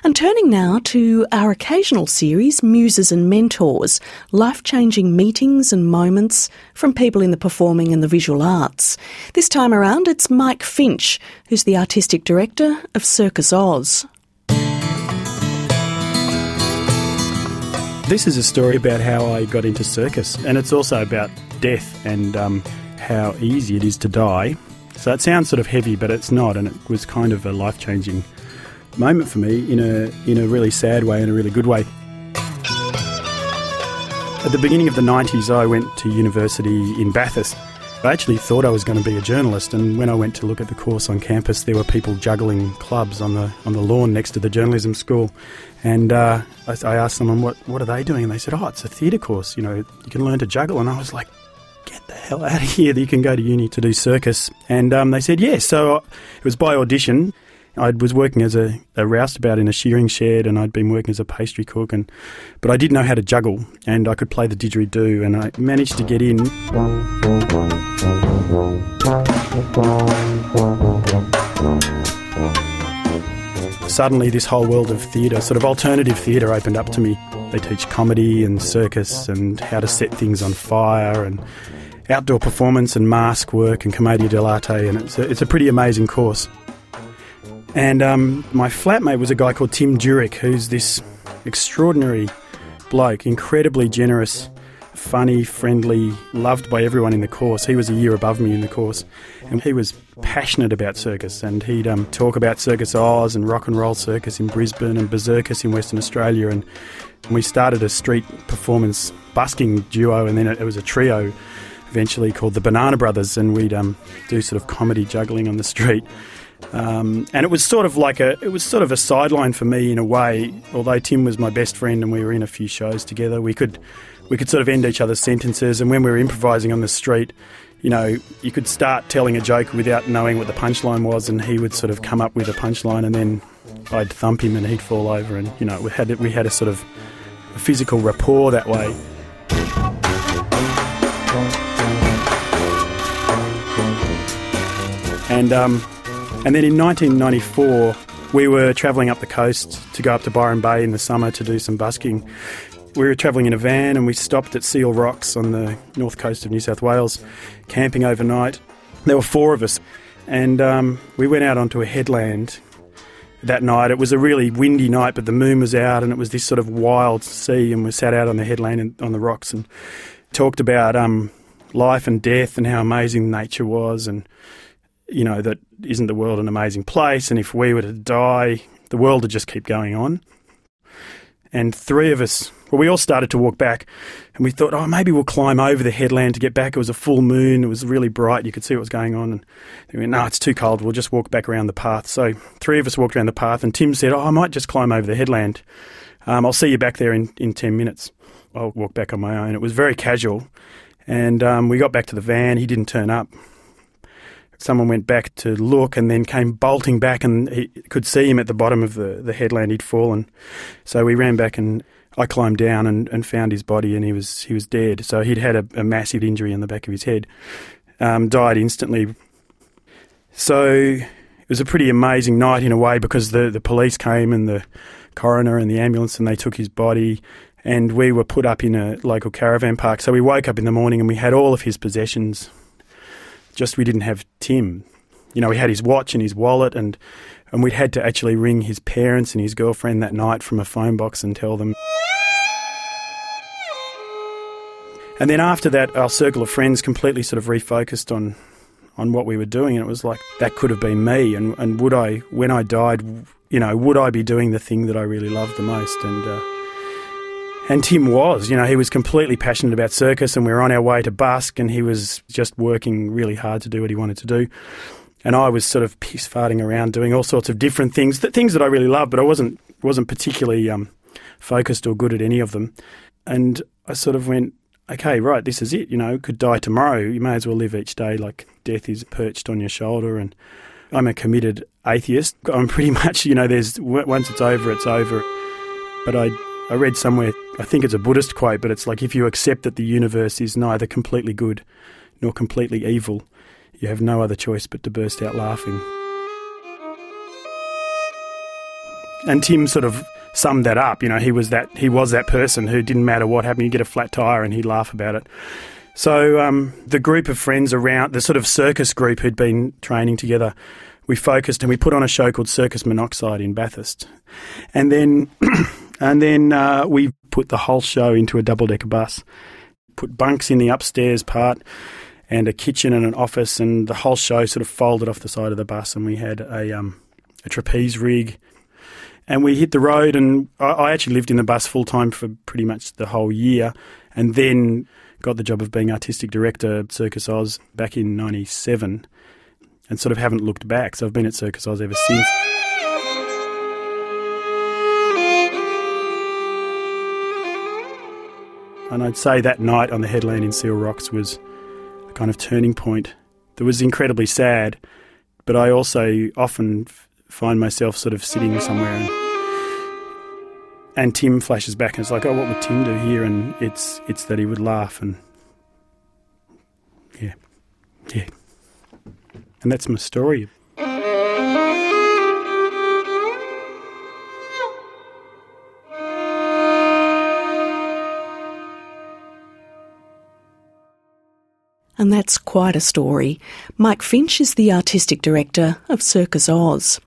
And turning now to our occasional series, Muses and Mentors, life-changing meetings and moments from people in the performing and the visual arts. This time around, it's Mike Finch, who's the artistic director of Circus Oz. This is a story about how I got into circus, and it's also about death and how easy it is to die. So it sounds sort of heavy, but it's not, and it was kind of a life-changing moment for me in a really sad way and a really good way. At the beginning of the 90s, I went to university in Bathurst. I actually thought I was going to be a journalist, and when I went to look at the course on campus, there were people juggling clubs on the lawn next to the journalism school. And I asked someone, what are they doing? And they said, it's a theatre course, you can learn to juggle. And I was like, get the hell out of here, you can go to uni to do circus. And they said, yes. So it was by audition. I was working as a roustabout in a shearing shed, and I'd been working as a pastry cook, but I did know how to juggle, and I could play the didgeridoo, and I managed to get in. Suddenly this whole world of theatre, sort of alternative theatre, opened up to me. They teach comedy and circus and how to set things on fire and outdoor performance and mask work and commedia dell'arte, and it's a pretty amazing course. And my flatmate was a guy called Tim Jurek, who's this extraordinary bloke, incredibly generous, funny, friendly, loved by everyone in the course. He was a year above me in the course, and he was passionate about circus, and he'd talk about Circus Oz and Rock and Roll Circus in Brisbane and Berserkers in Western Australia, and we started a street performance busking duo, and then it was a trio eventually called the Banana Brothers, and we'd do sort of comedy juggling on the street. And it was sort of a sideline for me in a way. Although Tim was my best friend and we were in a few shows together, we could sort of end each other's sentences. And when we were improvising on the street, you could start telling a joke without knowing what the punchline was, and he would sort of come up with a punchline, and then I'd thump him and he'd fall over, and we had a sort of a physical rapport that way. And then in 1994, we were travelling up the coast to go up to Byron Bay in the summer to do some busking. We were travelling in a van, and we stopped at Seal Rocks on the north coast of New South Wales, camping overnight. There were 4 of us, and we went out onto a headland that night. It was a really windy night, but the moon was out, and it was this sort of wild sea, and we sat out on the headland and on the rocks and talked about life and death and how amazing nature was, and that isn't the world an amazing place, and if we were to die, the world would just keep going on. And 3 of us, we all started to walk back, and we thought, maybe we'll climb over the headland to get back. It was a full moon, it was really bright, you could see what was going on, and we went, no, it's too cold, we'll just walk back around the path. So 3 of us walked around the path, and Tim said, I might just climb over the headland. I'll see you back there in 10 minutes. I'll walk back on my own. It was very casual, and we got back to the van, he didn't turn up. Someone went back to look and then came bolting back, and he could see him at the bottom of the headland. He'd fallen. So we ran back, and I climbed down and found his body, and he was dead. So he'd had a massive injury in the back of his head, died instantly. So it was a pretty amazing night in a way, because the police came and the coroner and the ambulance, and they took his body, and we were put up in a local caravan park. So we woke up in the morning and we had all of his possessions. Just we didn't have Tim. We had his watch and his wallet, and we'd had to actually ring his parents and his girlfriend that night from a phone box and tell them. And then after that, our circle of friends completely sort of refocused on what we were doing, and it was like, that could have been me, and would I, when I died, would I be doing the thing that I really loved the most? And Tim was, he was completely passionate about circus, and we were on our way to busk, and he was just working really hard to do what he wanted to do. And I was sort of piss-farting around doing all sorts of different things, things that I really loved, but I wasn't particularly focused or good at any of them. And I sort of went, okay, right, this is it, could die tomorrow. You may as well live each day like death is perched on your shoulder. And I'm a committed atheist. I'm pretty much, once it's over, it's over. But I read somewhere, I think it's a Buddhist quote, but it's like, if you accept that the universe is neither completely good nor completely evil, you have no other choice but to burst out laughing. And Tim sort of summed that up. You know, he was that person who didn't matter what happened, he'd get a flat tyre and he'd laugh about it. So the group of friends around, the sort of circus group who'd been training together, we focused and we put on a show called Circus Monoxide in Bathurst. And then we put the whole show into a double-decker bus, put bunks in the upstairs part and a kitchen and an office, and the whole show sort of folded off the side of the bus, and we had a trapeze rig. And we hit the road, and I actually lived in the bus full-time for pretty much the whole year, and then got the job of being artistic director at Circus Oz back in 97, and sort of haven't looked back. So I've been at Circus Oz ever since. And I'd say that night on the headland in Seal Rocks was a kind of turning point that was incredibly sad, but I also often find myself sort of sitting somewhere and Tim flashes back and it's like, oh, what would Tim do here? And it's that he would laugh, and yeah. And that's my story. And that's quite a story. Mike Finch is the artistic director of Circus Oz.